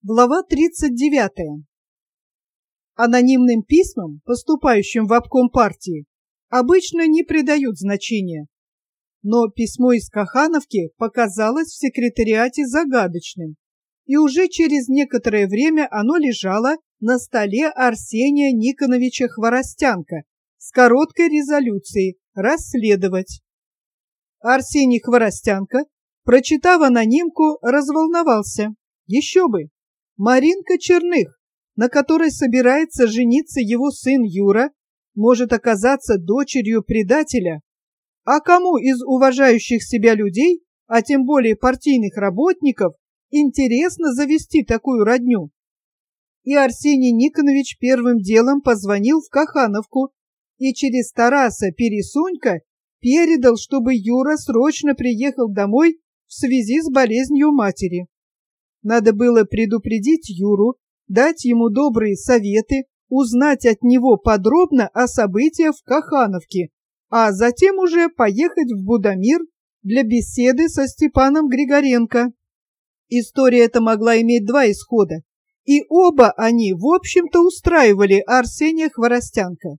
Глава 39. Анонимным письмам, поступающим в обком партии, обычно не придают значения. Но письмо из Кахановки показалось в секретариате загадочным, и уже через некоторое время оно лежало на столе Арсения Никоновича Хворостянка с короткой резолюцией «Расследовать». Арсений Хворостянка, прочитав анонимку, разволновался. Еще бы! Маринка Черных, на которой собирается жениться его сын Юра, может оказаться дочерью предателя. А кому из уважающих себя людей, а тем более партийных работников, интересно завести такую родню? И Арсений Никонович первым делом позвонил в Кахановку и через Тараса Пересунька передал, чтобы Юра срочно приехал домой в связи с болезнью матери. Надо было предупредить Юру, дать ему добрые советы, узнать от него подробно о событиях в Кахановке, а затем уже поехать в Будомир для беседы со Степаном Григоренко. История эта могла иметь два исхода, и оба они, в общем-то, устраивали Арсения Хворостянка.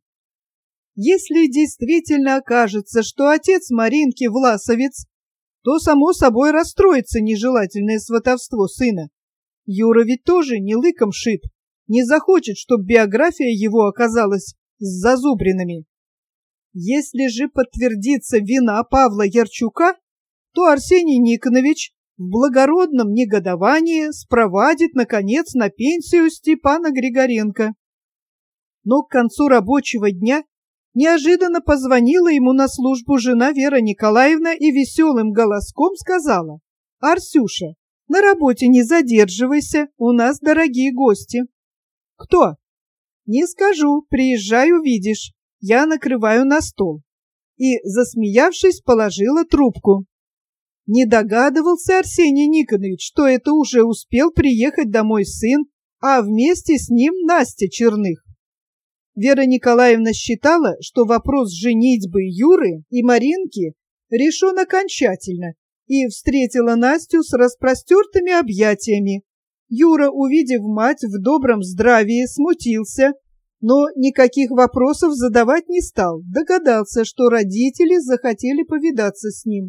Если действительно окажется, что отец Маринки власовец, то, само собой, расстроится нежелательное сватовство сына. Юра ведь тоже не лыком шит, не захочет, чтобы биография его оказалась с зазубринами. Если же подтвердится вина Павла Ярчука, то Арсений Никонович в благородном негодовании спровадит, наконец, на пенсию Степана Григоренко. Но к концу рабочего дня неожиданно позвонила ему на службу жена Вера Николаевна и веселым голоском сказала: «Арсюша, на работе не задерживайся, у нас дорогие гости». «Кто?» «Не скажу, приезжай, увидишь, я накрываю на стол». И, засмеявшись, положила трубку. Не догадывался Арсений Никонович, что это уже успел приехать домой сын, а вместе с ним Настя Черных. Вера Николаевна считала, что вопрос женитьбы Юры и Маринки решен окончательно, и встретила Настю с распростертыми объятиями. Юра, увидев мать в добром здравии, смутился, но никаких вопросов задавать не стал, догадался, что родители захотели повидаться с ним.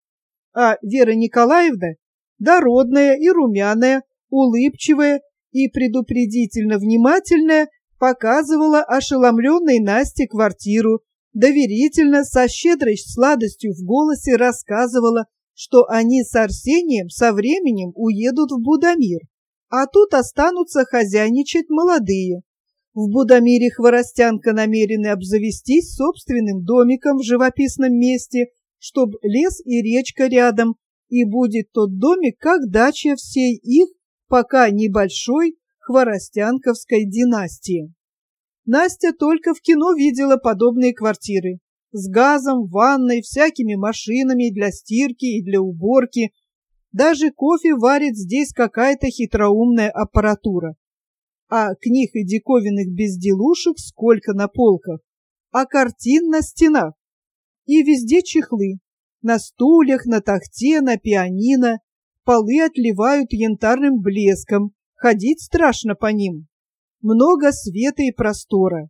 А Вера Николаевна, дородная и румяная, улыбчивая и предупредительно внимательная, показывала ошеломленной Насте квартиру, доверительно, со щедрой сладостью в голосе рассказывала, что они с Арсением со временем уедут в Будомир, а тут останутся хозяйничать молодые. В Будомире Хворостянка намерены обзавестись собственным домиком в живописном месте, чтоб лес и речка рядом, и будет тот домик как дача всей их, пока небольшой, хворостянковской династии. Настя только в кино видела подобные квартиры. С газом, ванной, всякими машинами для стирки и для уборки. Даже кофе варит здесь какая-то хитроумная аппаратура. А книг и диковинных безделушек сколько на полках, а картин на стенах. И везде чехлы. На стульях, на тахте, на пианино. Полы отливают янтарным блеском. Ходить страшно по ним. Много света и простора.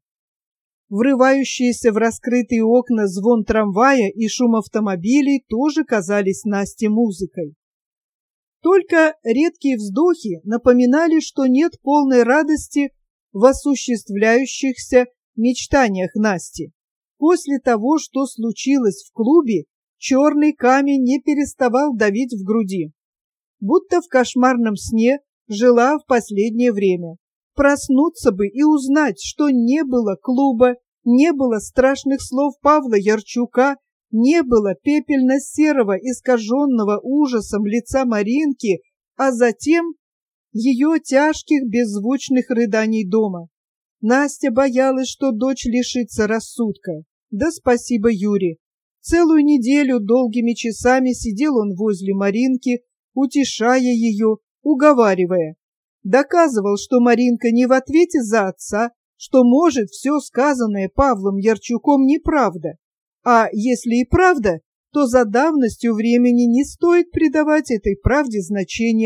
Врывающиеся в раскрытые окна звон трамвая и шум автомобилей тоже казались Насте музыкой. Только редкие вздохи напоминали, что нет полной радости в осуществляющихся мечтаниях Насти. После того, что случилось в клубе, черный камень не переставал давить в груди. Будто в кошмарном сне жила в последнее время. Проснуться бы и узнать, что не было клуба, не было страшных слов Павла Ярчука, не было пепельно-серого, искаженного ужасом лица Маринки, а затем ее тяжких беззвучных рыданий дома. Настя боялась, что дочь лишится рассудка. Да спасибо Юре. Целую неделю долгими часами сидел он возле Маринки, утешая ее, уговаривая. Доказывал, что Маринка не в ответе за отца, что, может, все сказанное Павлом Ярчуком неправда. А если и правда, то за давностью времени не стоит придавать этой правде значения,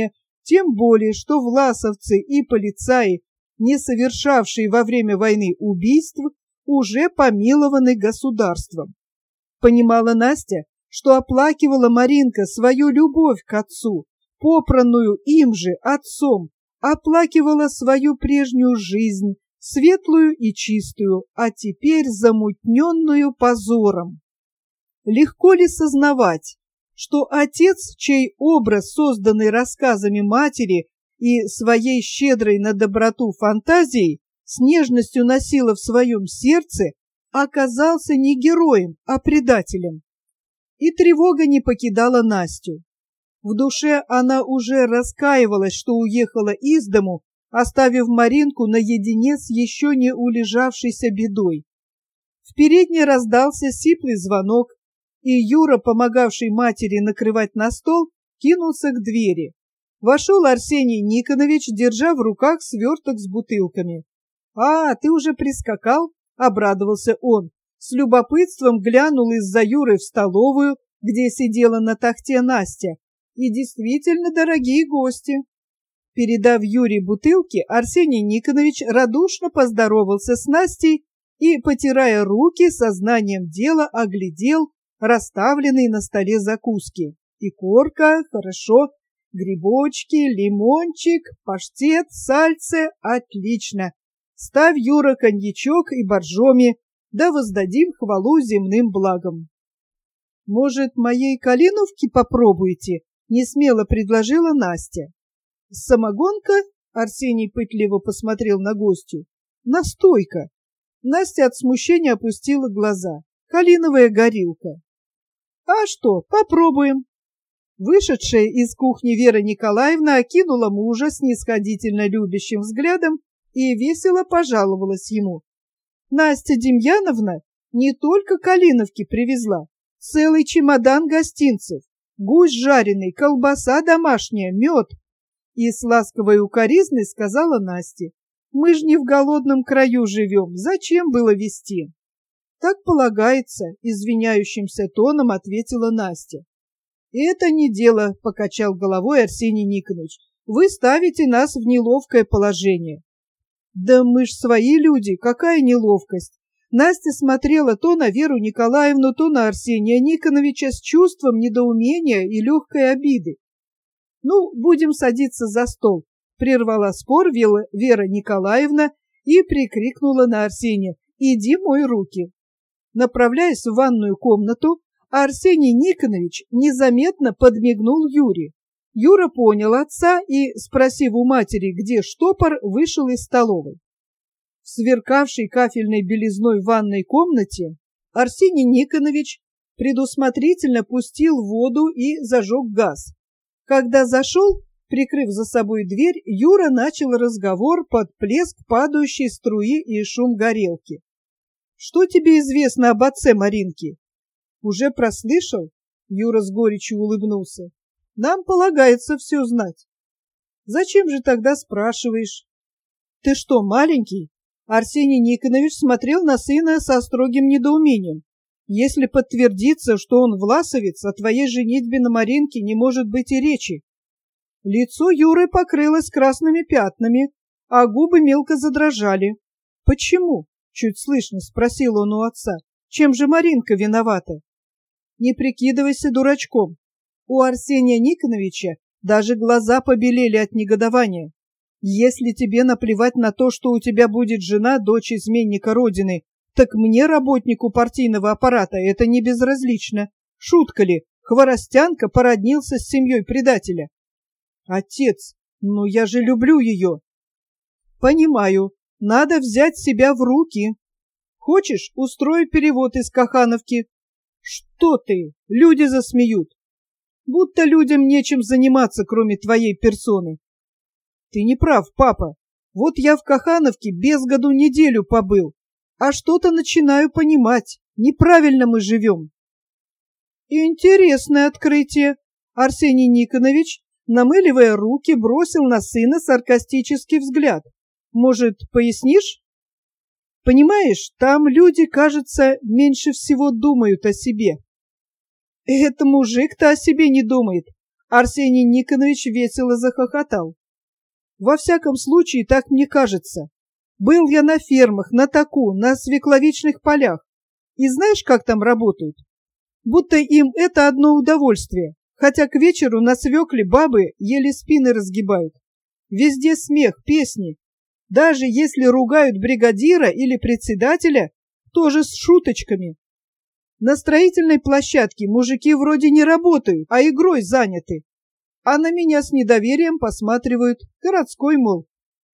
Тем более, что власовцы и полицаи, не совершавшие во время войны убийств, уже помилованы государством. Понимала Настя, что оплакивала Маринка свою любовь к отцу, попранную им же отцом, оплакивала свою прежнюю жизнь, светлую и чистую, а теперь замутненную позором. Легко ли сознавать, что отец, чей образ, созданный рассказами матери и своей щедрой на доброту фантазией, с нежностью носила в своем сердце, оказался не героем, а предателем? И тревога не покидала Настю. В душе она уже раскаивалась, что уехала из дому, оставив Маринку наедине с еще не улежавшейся бедой. В передней раздался сиплый звонок, и Юра, помогавший матери накрывать на стол, кинулся к двери. Вошел Арсений Никонович, держа в руках сверток с бутылками. «А, ты уже прискакал?» — обрадовался он. С любопытством глянул из-за Юры в столовую, где сидела на тахте Настя. И действительно дорогие гости. Передав Юре бутылки, Арсений Никонович радушно поздоровался с Настей и, потирая руки, сознанием дела оглядел расставленные на столе закуски. Икорка, хорошо, грибочки, лимончик, паштет, сальце, отлично. Ставь, Юра, коньячок и боржоми, да воздадим хвалу земным благам. Может, моей калиновки попробуете? Несмело предложила Настя. Самогонка? Арсений пытливо посмотрел на гостью. Настойка. Настя от смущения опустила глаза. Калиновая горилка. А что, попробуем. Вышедшая из кухни Вера Николаевна окинула мужа снисходительно любящим взглядом и весело пожаловалась ему. Настя Демьяновна не только калиновки привезла, целый чемодан гостинцев, гусь жареный, колбаса домашняя, мед. И с ласковой укоризной сказала Насте: мы ж не в голодном краю живем, зачем было везти? Так полагается, извиняющимся тоном ответила Настя. Это не дело, покачал головой Арсений Никонович. Вы ставите нас в неловкое положение. Да мы ж свои люди, какая неловкость. Настя смотрела то на Веру Николаевну, то на Арсения Никоновича с чувством недоумения и легкой обиды. Ну, будем садиться за стол, прервала спор Вера Николаевна и прикрикнула на Арсения: иди мой руки. Направляясь в ванную комнату, Арсений Никонович незаметно подмигнул Юре. Юра понял отца и, спросив у матери, где штопор, вышел из столовой. В сверкавшей кафельной белизной ванной комнате Арсений Никонович предусмотрительно пустил воду и зажег газ. Когда зашел, прикрыв за собой дверь, Юра начал разговор под плеск падающей струи и шум горелки. «Что тебе известно об отце Маринки?» «Уже прослышал?» Юра с горечью улыбнулся. «Нам полагается все знать». «Зачем же тогда спрашиваешь?» «Ты что, маленький?» Арсений Никонович смотрел на сына со строгим недоумением. «Если подтвердится, что он власовец, о твоей женитьбе на Маринке не может быть и речи». Лицо Юры покрылось красными пятнами, а губы мелко задрожали. «Почему?» — чуть слышно спросил он у отца. «Чем же Маринка виновата?» «Не прикидывайся дурачком». У Арсения Никоновича даже глаза побелели от негодования. «Если тебе наплевать на то, что у тебя будет жена, дочь изменника Родины, так мне, работнику партийного аппарата, это не безразлично. Шутка ли, Хворостянка породнился с семьей предателя?» «Отец, ну я же люблю ее». «Понимаю, надо взять себя в руки. Хочешь, устрою перевод из Кахановки?» «Что ты? Люди засмеют. Будто людям нечем заниматься, кроме твоей персоны». «Ты не прав, папа. Вот я в Кахановке без году неделю побыл, а что-то начинаю понимать. Неправильно мы живем». «Интересное открытие». Арсений Никонович, намыливая руки, бросил на сына саркастический взгляд. «Может, пояснишь?» «Понимаешь, там люди, кажется, меньше всего думают о себе». «Это мужик-то о себе не думает, Арсений Никонович весело захохотал. Во всяком случае, так мне кажется. Был я на фермах, на таку, на свекловичных полях. И знаешь, как там работают? Будто им это одно удовольствие, хотя к вечеру на свекле бабы еле спины разгибают. Везде смех, песни. Даже если ругают бригадира или председателя, тоже с шуточками. На строительной площадке мужики вроде не работают, а игрой заняты. А на меня с недоверием посматривают, городской, мол.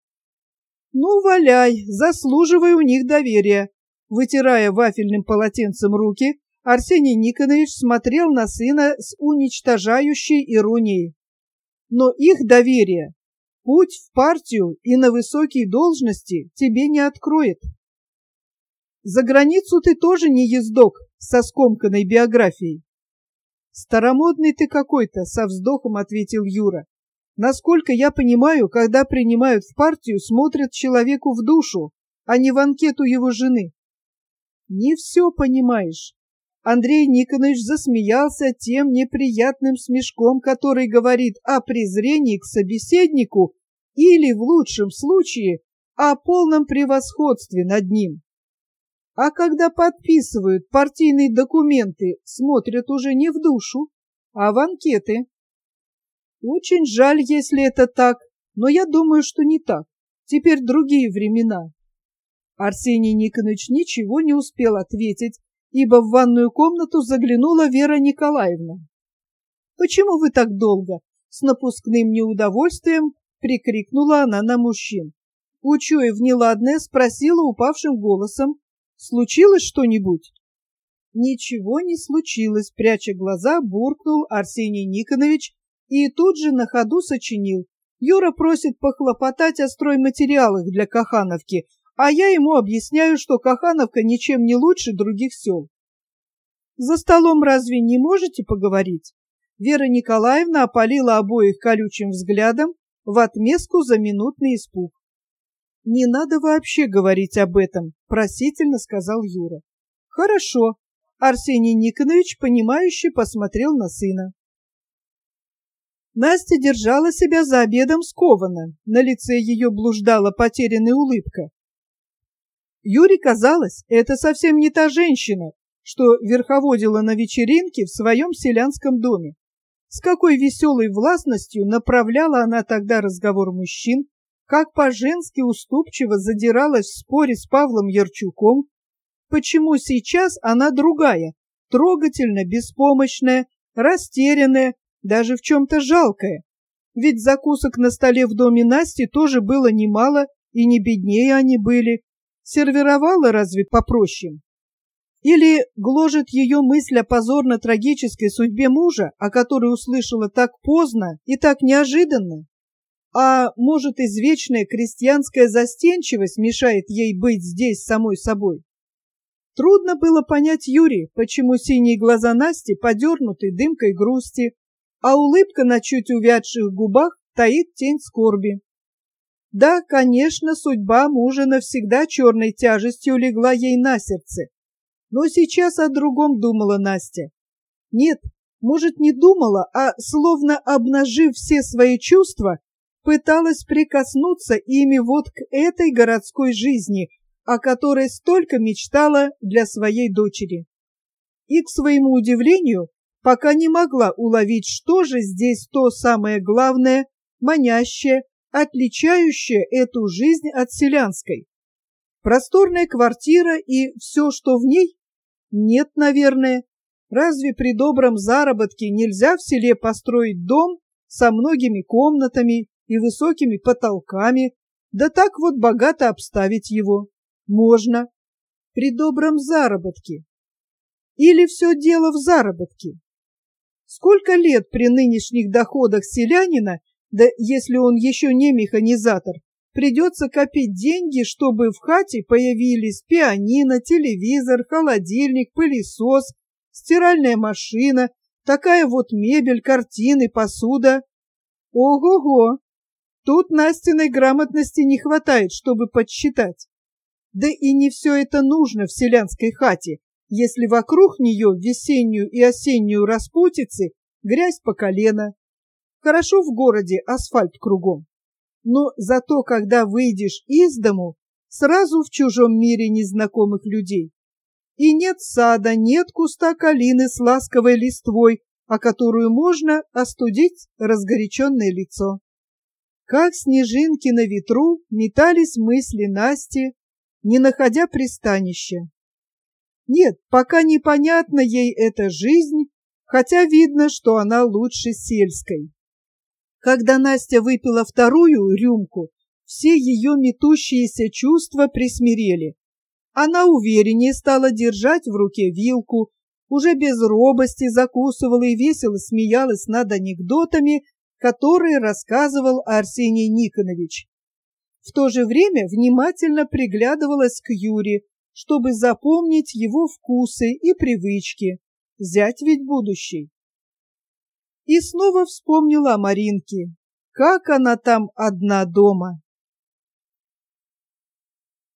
Ну, валяй, заслуживай у них доверия. Вытирая вафельным полотенцем руки, Арсений Никонович смотрел на сына с уничтожающей иронией. Но их доверие путь в партию и на высокие должности тебе не откроет. За границу ты тоже не ездок со скомканной биографией. Старомодный ты какой-то, со вздохом ответил Юра. Насколько я понимаю, когда принимают в партию, смотрят человеку в душу, а не в анкету его жены. Не все понимаешь. Андрей Никонович засмеялся тем неприятным смешком, который говорит о презрении к собеседнику или, в лучшем случае, о полном превосходстве над ним. А когда подписывают партийные документы, смотрят уже не в душу, а в анкеты. Очень жаль, если это так, но я думаю, что не так. Теперь другие времена. Арсений Никонович ничего не успел ответить, ибо в ванную комнату заглянула Вера Николаевна. «Почему вы так долго?» — с напускным неудовольствием прикрикнула она на мужчин. Учуяв неладное, спросила упавшим голосом: «Случилось что-нибудь?» «Ничего не случилось», — пряча глаза, буркнул Арсений Никонович и тут же на ходу сочинил: «Юра просит похлопотать о стройматериалах для Кахановки, а я ему объясняю, что Кахановка ничем не лучше других сел». «За столом разве не можете поговорить?» Вера Николаевна опалила обоих колючим взглядом в отместку за минутный испуг. «Не надо вообще говорить об этом», — просительно сказал Юра. «Хорошо», — Арсений Никонович, понимающе посмотрел на сына. Настя держала себя за обедом скованно, на лице ее блуждала потерянная улыбка. Юре казалось, это совсем не та женщина, что верховодила на вечеринке в своем селянском доме. С какой веселой властностью направляла она тогда разговор мужчин, как по-женски уступчиво задиралась в споре с Павлом Ярчуком. Почему сейчас она другая, трогательно беспомощная, растерянная, даже в чем-то жалкая? Ведь закусок на столе в доме Насти тоже было немало, и не беднее они были. Сервировала разве попроще? Или гложет ее мысль о позорно-трагической судьбе мужа, о которой услышала так поздно и так неожиданно? А может, извечная крестьянская застенчивость мешает ей быть здесь самой собой? Трудно было понять Юре, почему синие глаза Насти подернуты дымкой грусти, а улыбка на чуть увядших губах таит тень скорби. Да, конечно, судьба мужа навсегда черной тяжестью легла ей на сердце. Но сейчас о другом думала Настя. Нет, может, не думала, а, словно обнажив все свои чувства, пыталась прикоснуться ими вот к этой городской жизни, о которой столько мечтала для своей дочери. И, к своему удивлению, пока не могла уловить, что же здесь то самое главное, манящее, отличающее эту жизнь от селянской. Просторная квартира и все, что в ней? Нет, наверное. Разве при добром заработке нельзя в селе построить дом со многими комнатами и высокими потолками, да так вот богато обставить его? Можно. При добром заработке. Или все дело в заработке? Сколько лет при нынешних доходах селянина, да если он еще не механизатор, придется копить деньги, чтобы в хате появились пианино, телевизор, холодильник, пылесос, стиральная машина, такая вот мебель, картины, посуда. Ого-го! Тут Настиной грамотности не хватает, чтобы подсчитать. Да и не все это нужно в селянской хате, если вокруг нее в весеннюю и осеннюю распутицы грязь по колено, Хорошо в городе асфальт кругом, но зато когда выйдешь из дому, сразу в чужом мире незнакомых людей. И нет сада, нет куста калины с ласковой листвой, о которую можно остудить разгоряченное лицо. Как снежинки на ветру метались мысли Насти, не находя пристанища. Нет, пока непонятна ей эта жизнь, хотя видно, что она лучше сельской. Когда Настя выпила вторую рюмку, все ее метущиеся чувства присмирели. Она увереннее стала держать в руке вилку, уже без робости закусывала и весело смеялась над анекдотами, которые рассказывал Арсений Никонович. В то же время внимательно приглядывалась к Юре, чтобы запомнить его вкусы и привычки. Зять ведь будущий. И снова вспомнила о Маринке. Как она там одна дома.